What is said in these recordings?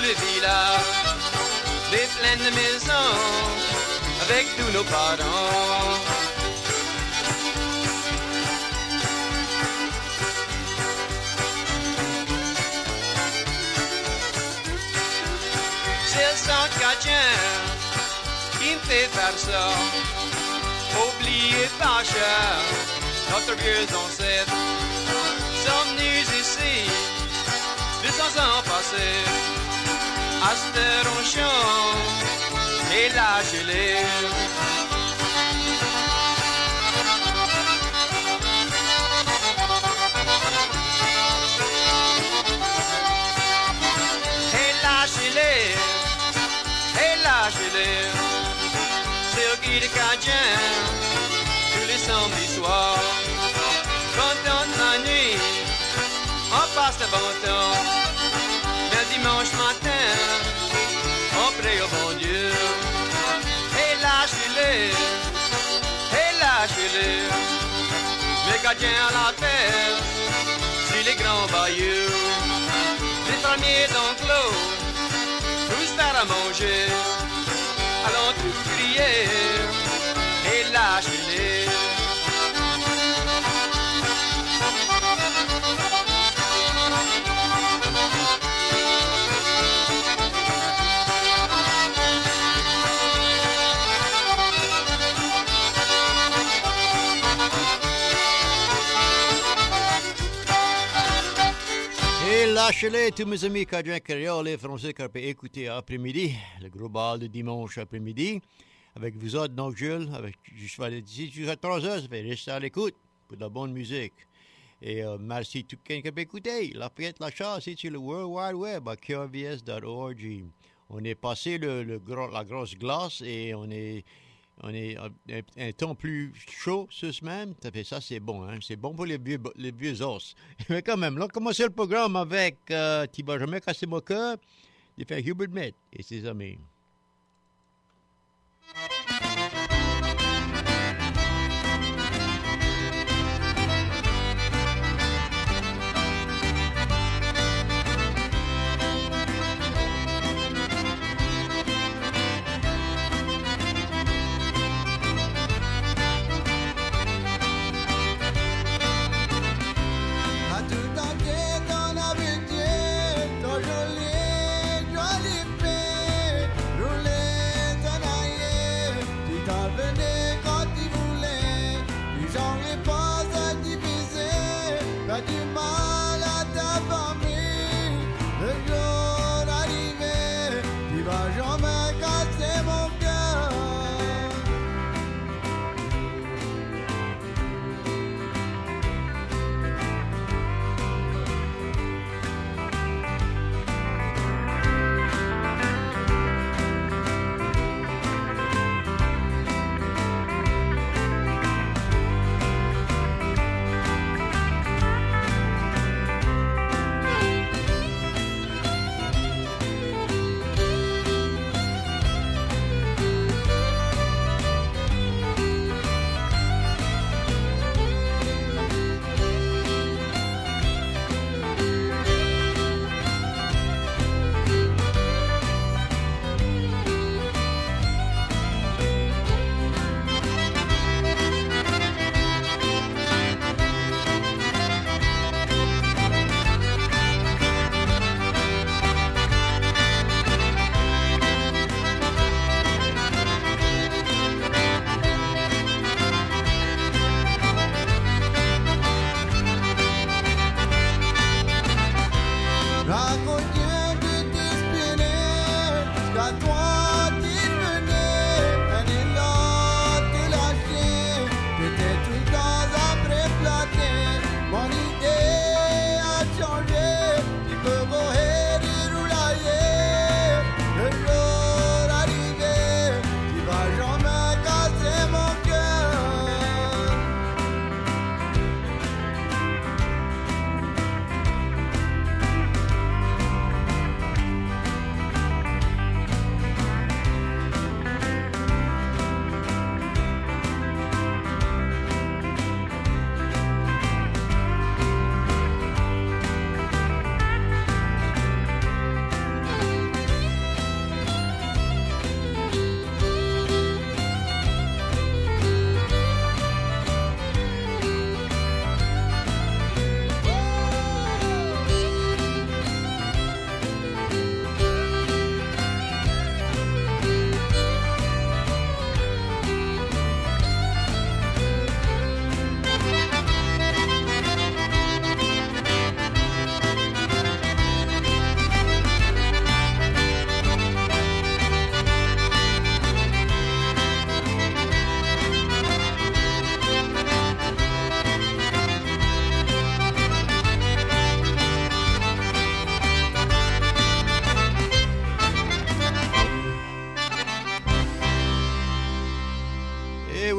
le village, des plaines de maisons, avec tous nos parents. C'est le sang chrétien qui me fait faire ça. Oubliez pas cher, notre vieux ancêtre sont venus ici 200 ans passés. À cette heure on chante et lâchez-les. Et lâchez-les, et lâchez-les. C'est au guide cadien tous les samedis soirs. Quand on s'ennuie, on passe le bon temps. Mais dimanche matin, on prie au bon Dieu. Et lâchez-les, et lâchez-les. Les gardiens à la terre, sur les grands bayous. Les fermiers d'enclos, tous faire à manger. Allons tous crier, et lâchez-les. Et lâchez-les, tous mes amis cajun créoles et français qui peuvent écouter après-midi, le gros bal de dimanche après-midi. Avec vous autres, donc Jules, je vais aller d'ici jusqu'à 3 heures, ça fait rester à l'écoute pour de la bonne musique. Et merci tout quelqu'un qui peut écouter. La Priette, la chasse, c'est sur le World Wide Web à qrvs.org. On est passé la grosse glace et on est un temps plus chaud ce semaine. Ça fait ça, c'est bon, hein? C'est bon pour les vieux os. Mais quand même, là, on commence le programme avec Tu vas jamais casser mon cœur de faire Hubert Met et ses amis.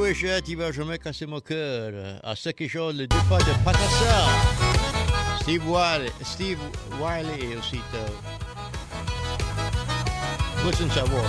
Richard, il va jamais casser mon cœur. À ce quelque chose, le départ de Patassa. Steve Wiley et aussi Wilson Savoie.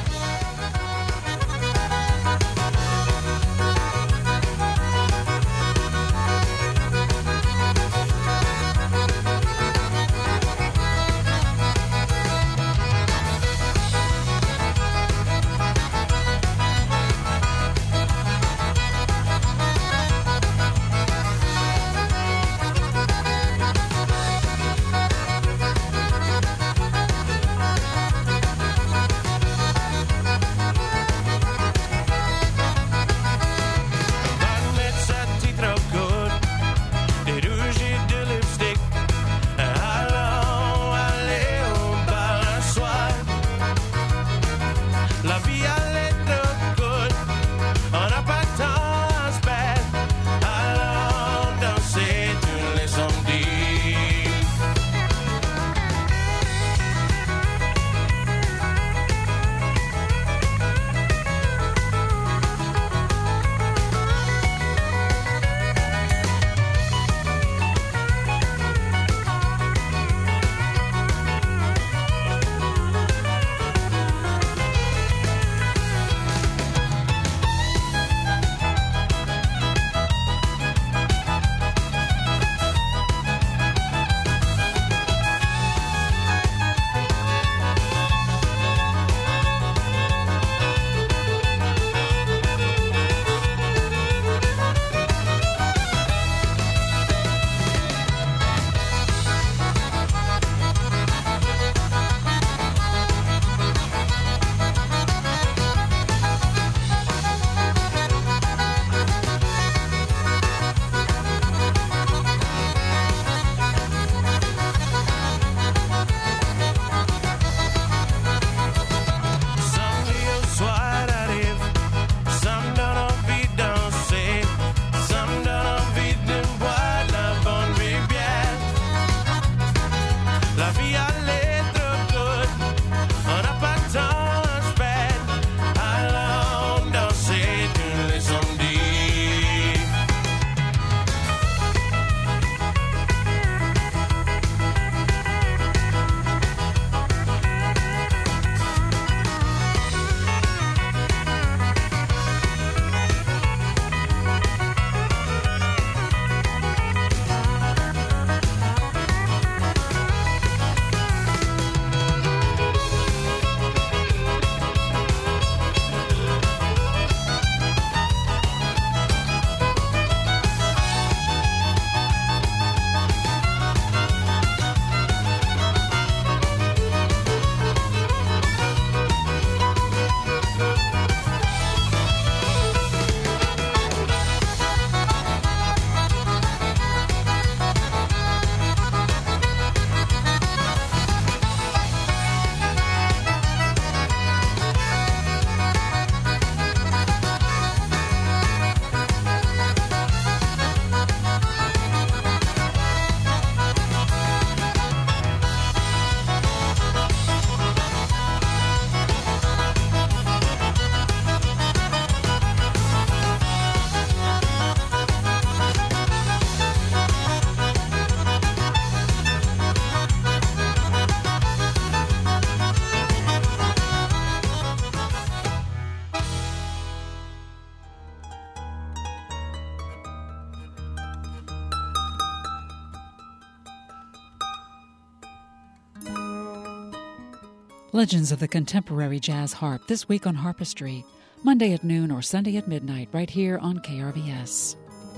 Legends of the Contemporary Jazz Harp this week on Harpistry, Monday at noon or Sunday at midnight right here on KRVS.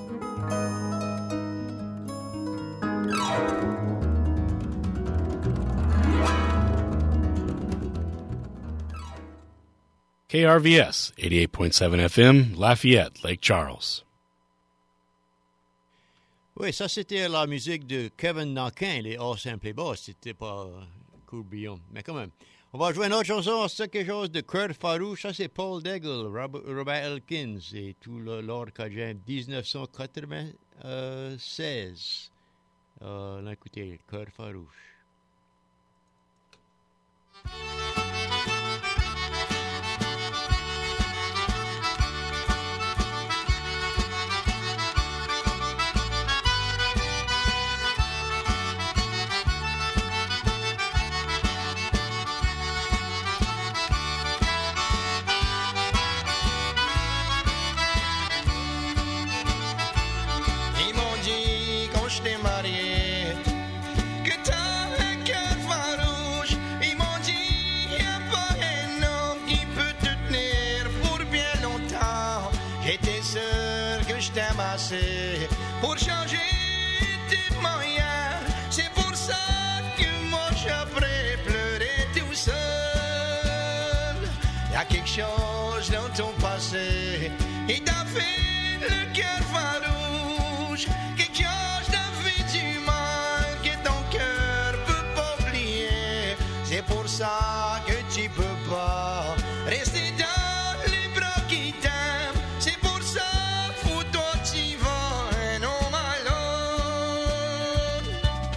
KRVS 88.7 FM, Lafayette, Lake Charles. Oui, ça c'était la musique de Kevin Nankin, les hors simple et basse. C'était pas courbillon, mais quand même. On va jouer une autre chanson, c'est quelque chose de Kurt Farouche. Ça c'est Paul Daigle, Robert Elkins et tout le Lord Cajun 1996. On a écouté Kurt Farouche. t'aime assez pour changer tes moyens. C'est pour ça que moi j'apprends pleurer tout seul. Y'a quelque chose dans ton passé qui t'a fait le cœur farouche. Quelque chose t'a fait du mal que ton cœur peut pas oublier. C'est pour ça que tu peux pas rester dans les bras qui t'aiment. C'est pour ça, fous-toi, t'y vas, un homme à l'autre.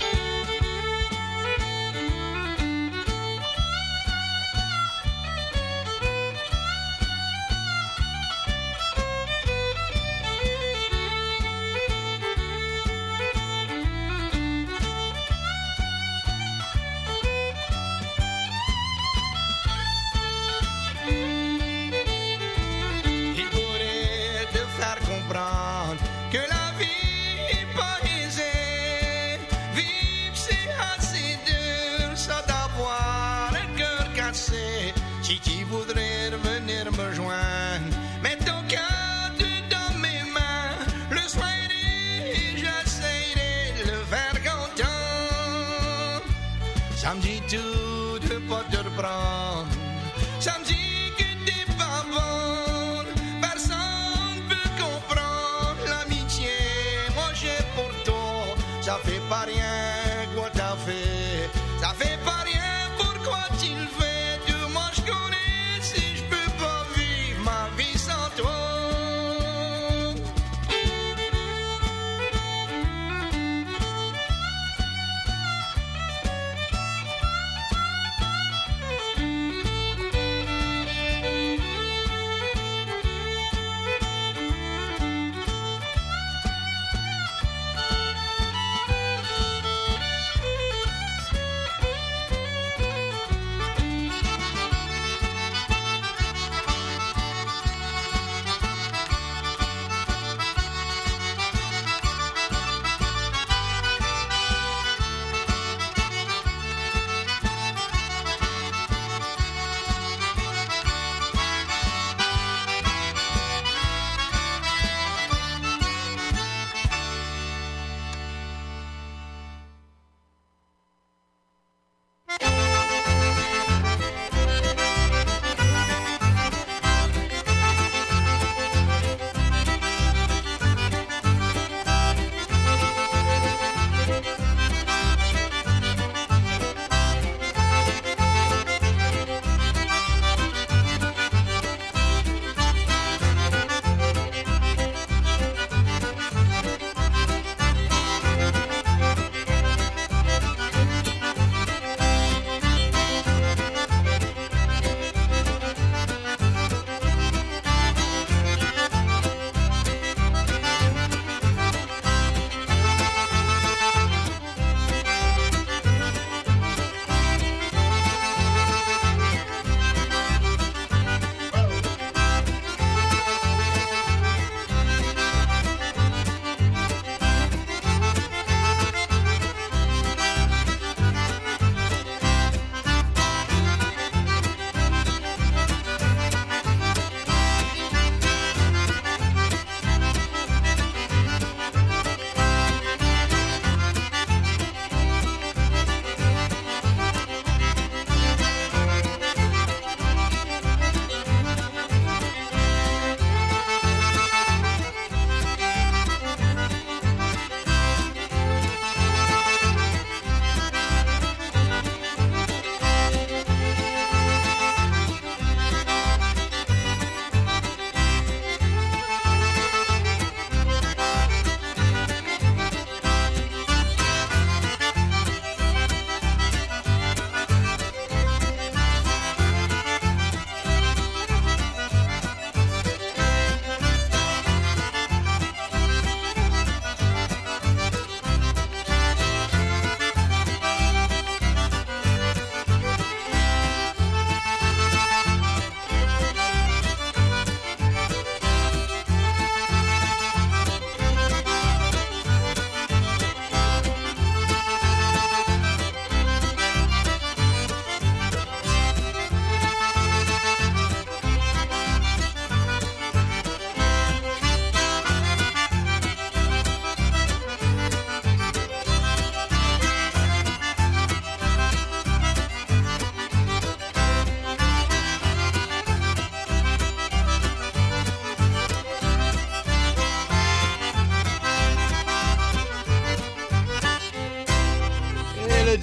Que la vie est pas aisée. Vivre c'est assez dur, ça d'avoir un cœur cassé. Si tu voudrais venir me joindre, mets ton cœur dans mes mains. Le soirer, j'essaierai de le faire content. Ça me dit tout de pas te reprendre. Ça me dit que t'es pas bon. Personne peut comprendre l'amitié. Moi j'ai pour toi. Ça fait pas rien quoi t'as fait. Ça fait pas rien pourquoi tu le fais. De moi je connais si je peux pas vivre ma vie sans toi.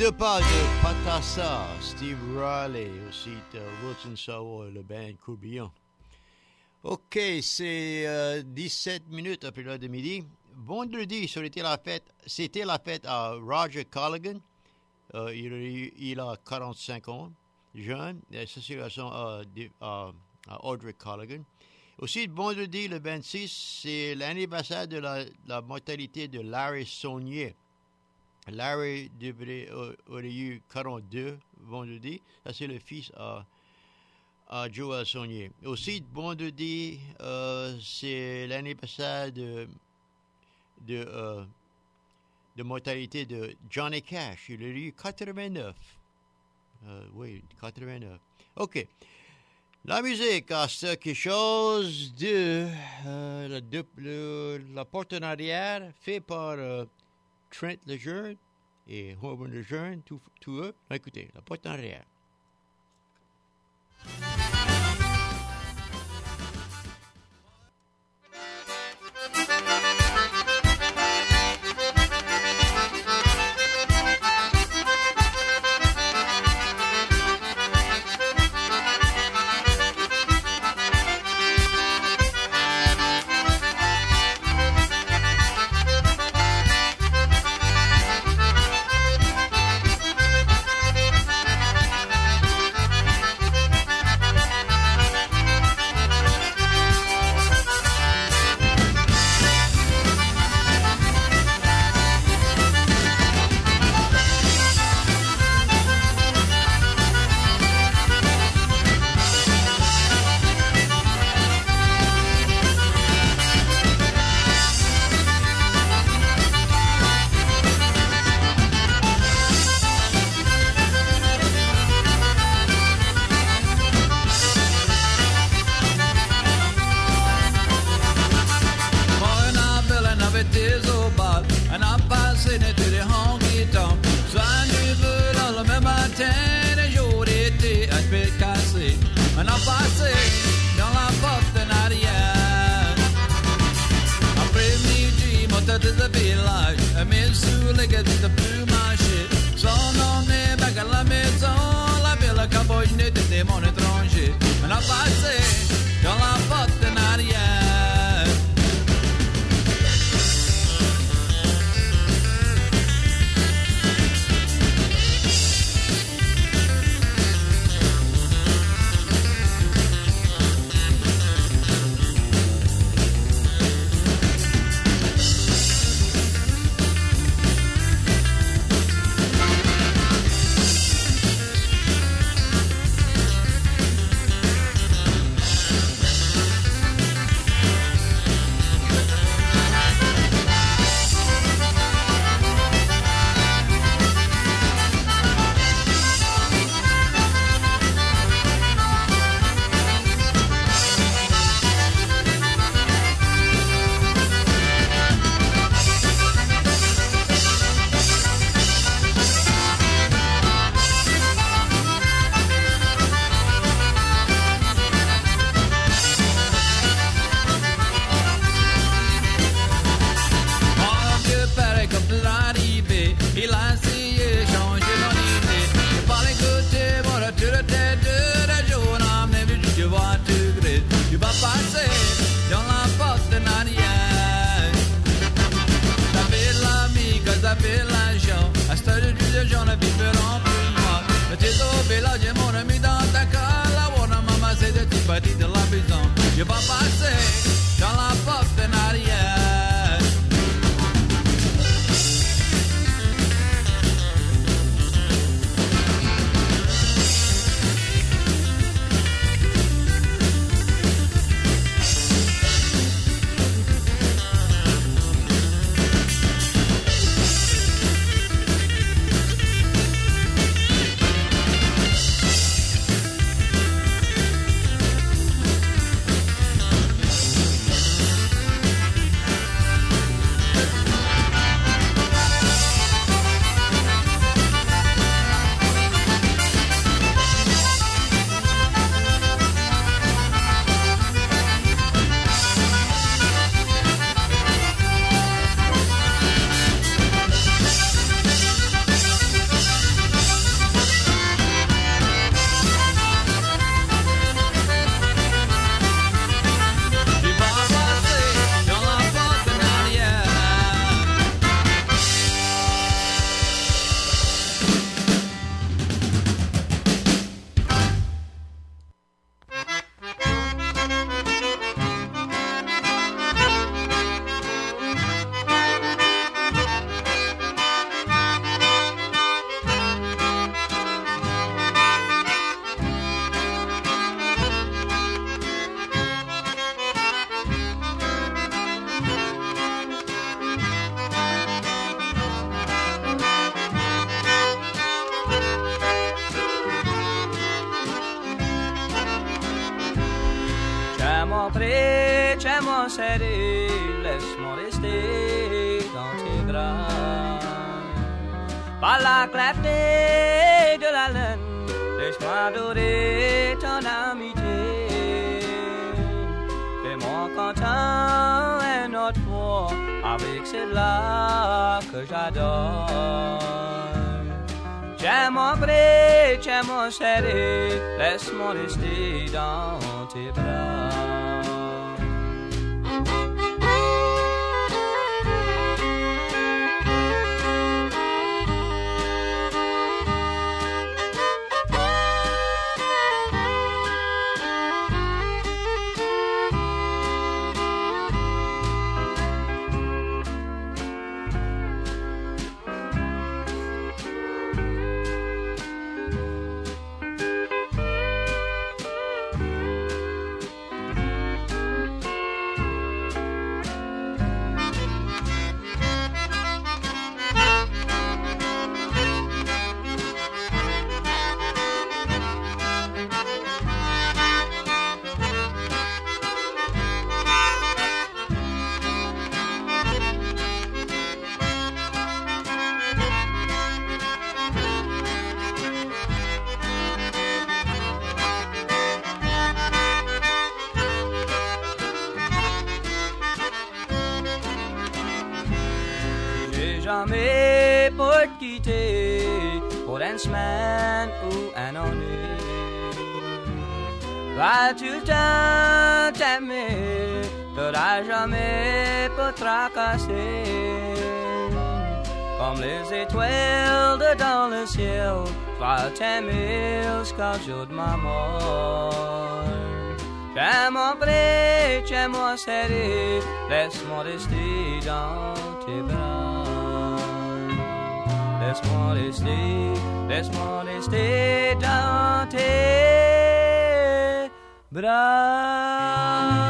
deux pas de Patassa, Steve Riley, aussi Wilson Sawyer, le band Courbillon. OK, c'est 17 minutes après l'heure de midi. Vendredi, c'était la fête à Roger Colligan. Il a 45 ans, jeune. L'association à Audrey Colligan. Aussi, vendredi, le 26, c'est l'anniversaire de la mortalité de Larry Saunier. Larry aurait eu 42 vendredi. Ça, c'est le fils à Joel Saunier. Aussi, vendredi, c'est l'anniversaire de mortalité de Johnny Cash. Il a eu 89. Oui, 89. OK. La musique, c'est quelque chose de la porte en arrière fait par Trent Lejeune et Robin Lejeune, tous eux. Écoutez, la porte en arrière. Tiens-moi près, tiens-moi serré, laisse-moi rester dans tes bras. Par la clarté de la lune, laisse-moi adorer ton amitié. Fais-moi content une autre fois avec celle-là que j'adore. Tiens-moi près, tiens-moi serré, laisse-moi rester dans tes bras. Jamais pour te quitter pour une semaine ou un ennui. Vas-tu le temps t'aimer, t'auras jamais pour tracasser. Comme les étoiles dans le ciel, vas t'aimer jusqu'au jour de ma mort. Tiens-moi près, tiens-moi serré, laisse-moi rester dans tes bras. Laisse-moi rester dans tes bras.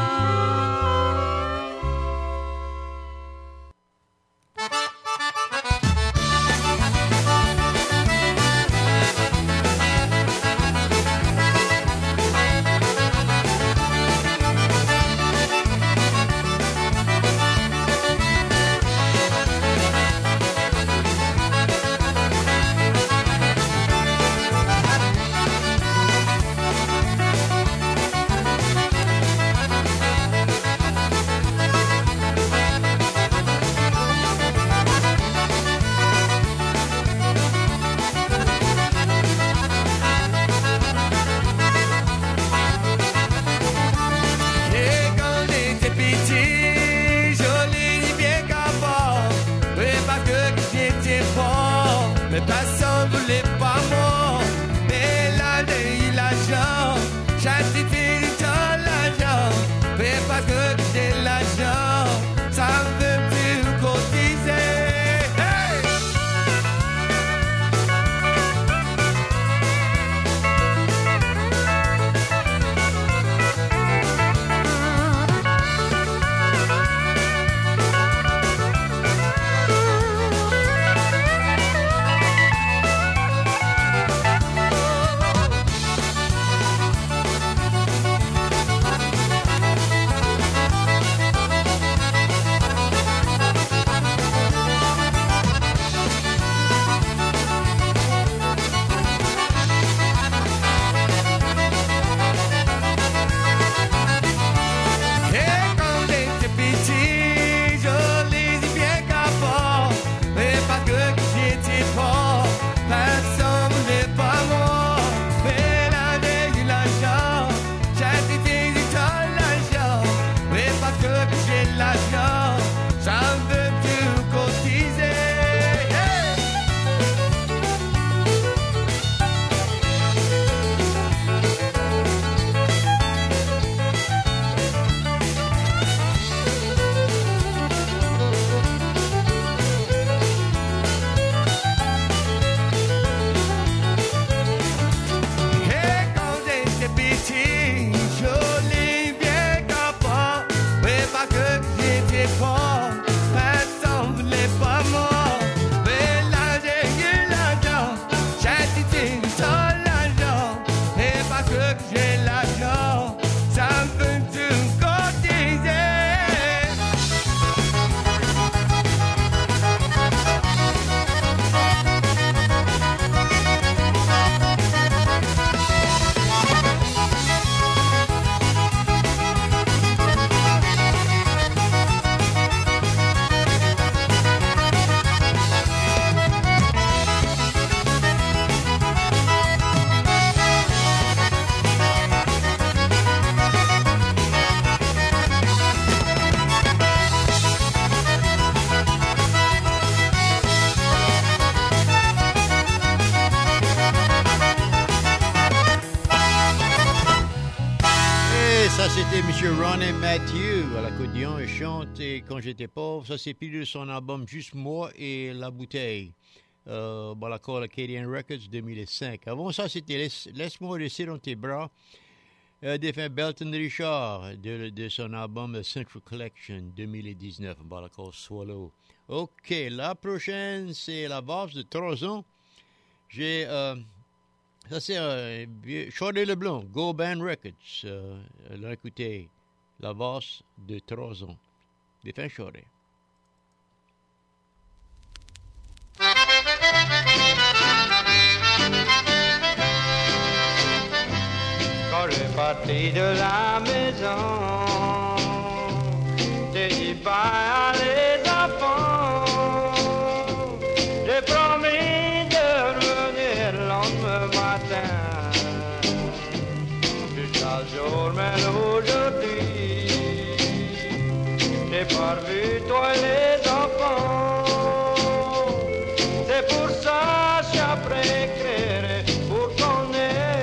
J'ai l'argent, ça me fait tout. Ça, c'était M. Ronnie Matthew à l'accordéon. Il chante et Quand j'étais pauvre. Ça, c'est pris de son album Juste moi et la bouteille. L'accord Acadian Records 2005. Avant ça, c'était Laisse-moi rester dans tes bras. Défunt Belton Richard de son album Central Collection 2019. L'accord Swallow. OK, la prochaine, c'est la valse de Trozon. J'ai... ça, c'est Chaudet Leblanc, Go Band Records. Là, écoutez, la valse de Trozon. Défunt Chaudet. Quand je partis de la maison, j'ai dit bye à les enfants. J'ai promis de revenir le lendemain matin. Jusqu'à jour, mais aujourd'hui, j'ai pas revu toi et les enfants. C'est pour ça que j'ai appris à écrire pour qu'on ait.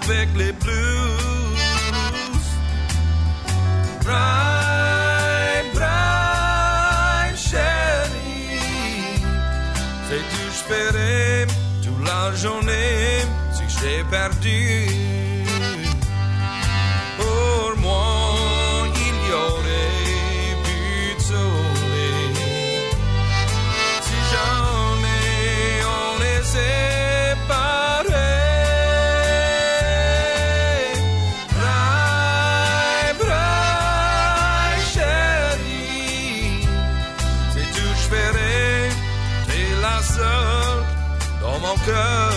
avec les blues. Brian, Brian, chérie, sais-tu, je ferai toute la journée si j'ai perdu. Pour moi, il y aurait plus de soleil si jamais on est séparés. Bye, bye, chérie, c'est tout je ferai, t'es la seule dans mon cœur.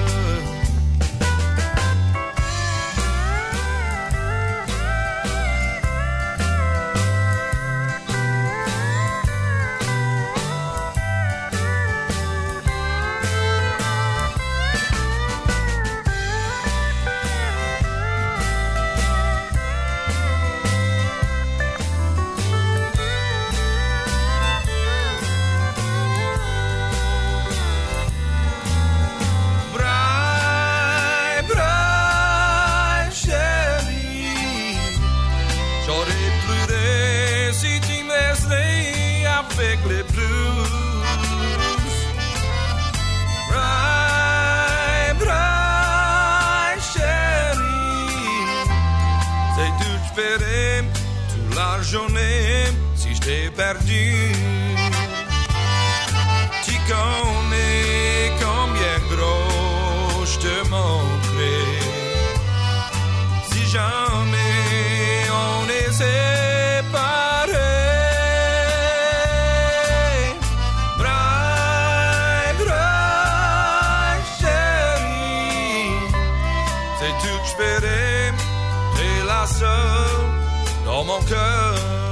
Avec les blues, Bye, bye, chérie, c'est tout je ferai toute la journée si je t'ai perdu. Tu connais combien gros je te manquerai si jamais on est séparés. T'es la seule dans mon cœur.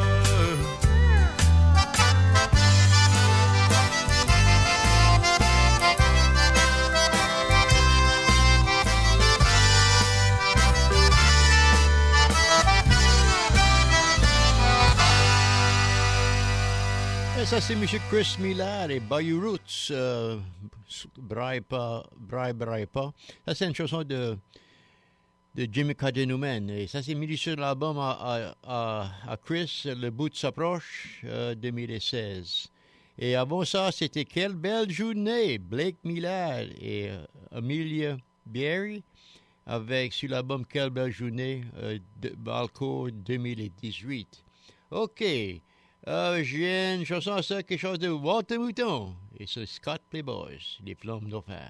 Et ça, c'est M. Chris Millard et Bayou Roots. Braille pas. Ça, c'est une chanson de Jimmy Cadenoman. Et ça, c'est mis sur l'album à Chris, Le bout s'approche, 2016. Et avant ça, c'était Quelle belle journée, Blake Millard et Amelia Bierry, avec sur l'album Quelle belle journée, de Balco 2018. OK. J'ai une chanson à ça, quelque chose de Walter Mouton. Et c'est Scott Playboys, Les Flammes d'Enfer.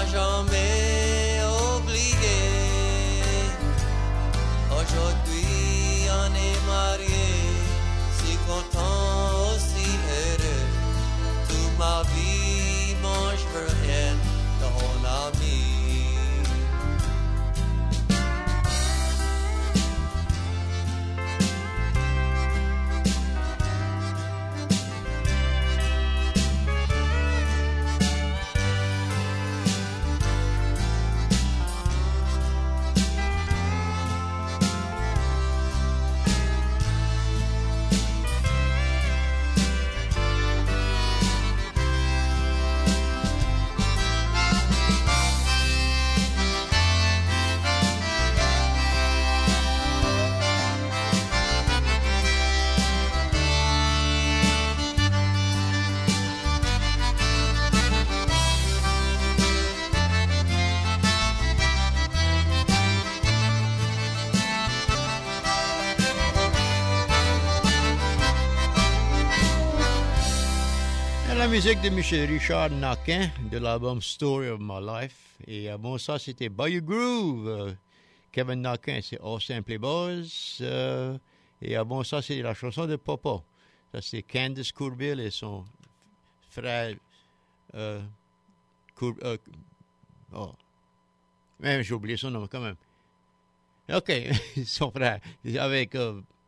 jamais oublié. Aujourd'hui on est mariés, si content, aussi heureux. Toute ma vie, moi je veux être ton ami. La musique de Michel Richard Naquin de l'album Story of My Life. Et avant ça, c'était Bayou Groove. Kevin Naquin, c'est All Simple Boys. Et avant ça, c'est la chanson de Papa. Ça, c'est Candace Courville et son frère. Même j'ai oublié son nom quand même. OK, son frère. Avec.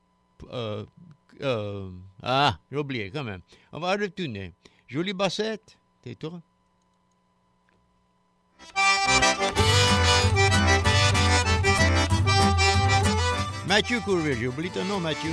J'ai oublié quand même. On va retourner. Jolie bassette, t'es toi? Mathieu Courville, j'ai oublié ton nom, Mathieu.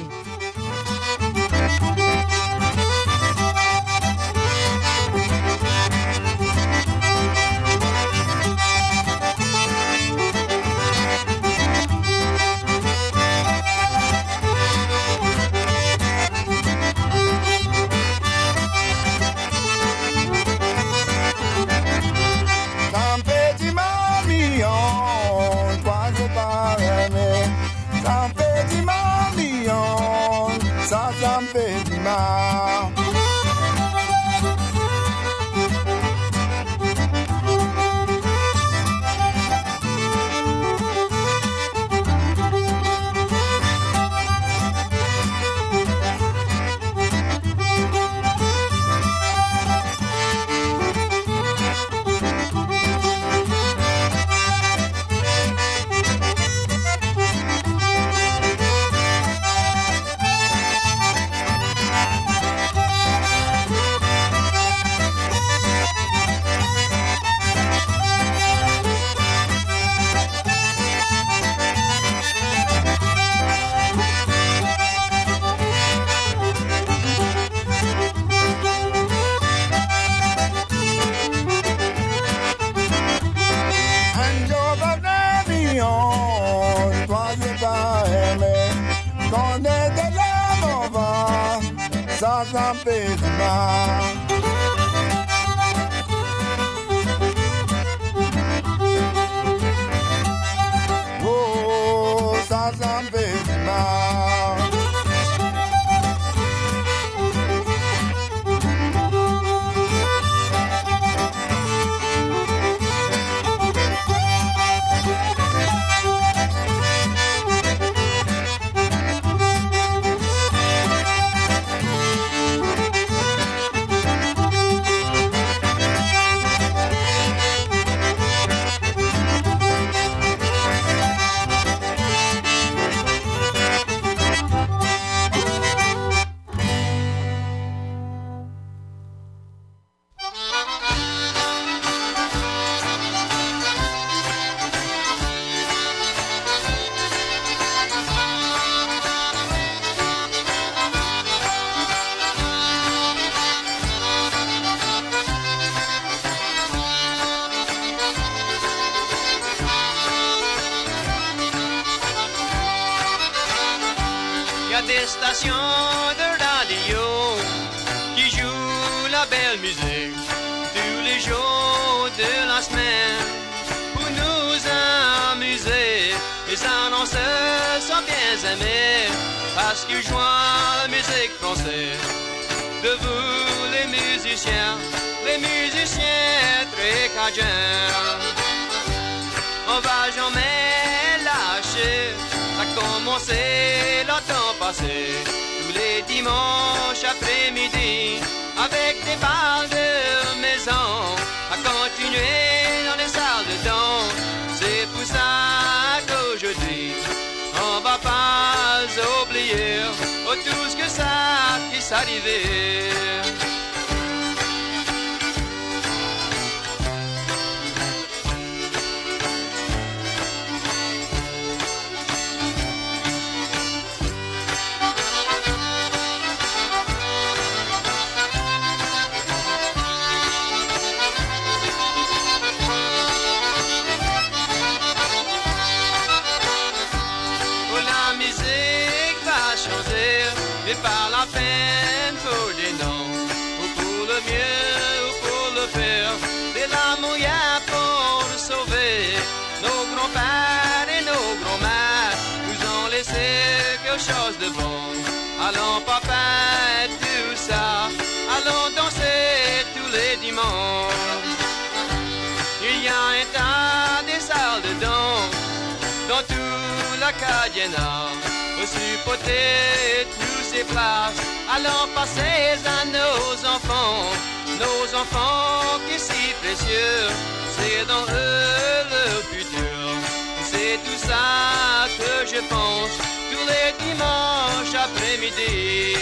Des stations de radio qui jouent la belle musique tous les jours de la semaine pour nous amuser. Les annonceurs sont bien aimés parce qu'ils jouent la musique française. De vous les musiciens très cajuns. passait tous les dimanches après-midi avec des balles de maison à continuer dans les salles de danse. C'est pour ça qu'aujourd'hui on va pas oublier tout ce que ça qui s'arrivait. Par la peine pour des noms, ou pour le mieux, ou pour le pire, des larmes mouillées pour nous sauver. Nos grands-pères et nos grands-mères nous ont laissé quelque chose de bon. Allons papa, tout ça, allons danser tous les dimanches. Il y a un tas de salles de danse dans tout l'Acadiana. Aussi peut-être nous ces places, allons passer à nos enfants qui sont si précieux, c'est dans eux le futur. C'est tout ça que je pense tous les dimanches après-midi.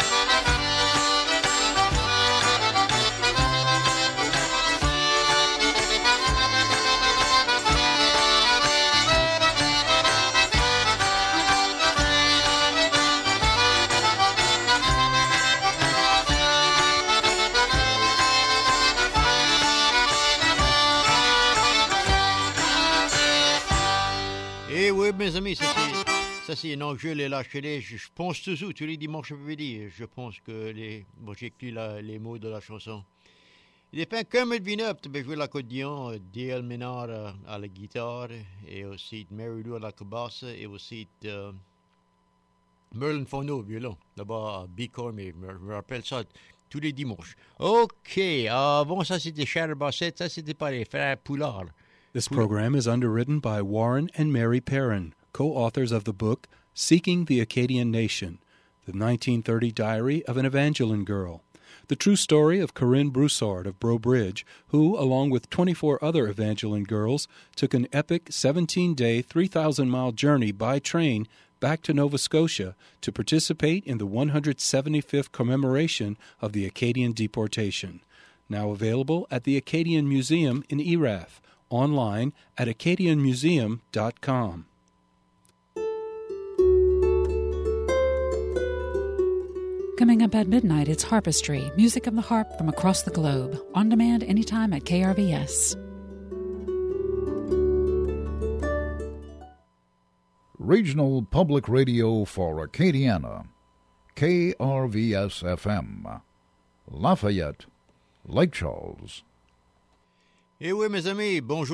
Eh oui, mes amis, ça c'est un enjeu, les lâchetés. Je pense toujours, tous les dimanches après-midi, je pense que bon, j'écris les mots de la chanson. Il est pas comme Edwin tu peux jouer l'accordéon, D.L. Ménard à la guitare, et aussi Mary Lou à la cobasse, et aussi Merlin Fourneau au violon, là-bas à Bicorp, mais je me rappelle ça tous les dimanches. OK, bon, ça c'était Charles Bassett, ça c'était pas les frères Poulard. This program is underwritten by Warren and Mary Perrin, co-authors of the book Seeking the Acadian Nation, the 1930 diary of an Evangeline girl, the true story of Corinne Broussard of Breaux Bridge, who, along with 24 other Evangeline girls, took an epic 17-day, 3,000-mile journey by train back to Nova Scotia to participate in the 175th commemoration of the Acadian deportation. Now available at the Acadian Museum in Erath, online at acadianmuseum.com. Coming up at midnight, it's Harpistry, music of the harp from across the globe. On demand anytime at KRVS. Regional Public Radio for Acadiana, KRVS-FM, Lafayette, Lake Charles. Eh oui, mes amis, bonjour.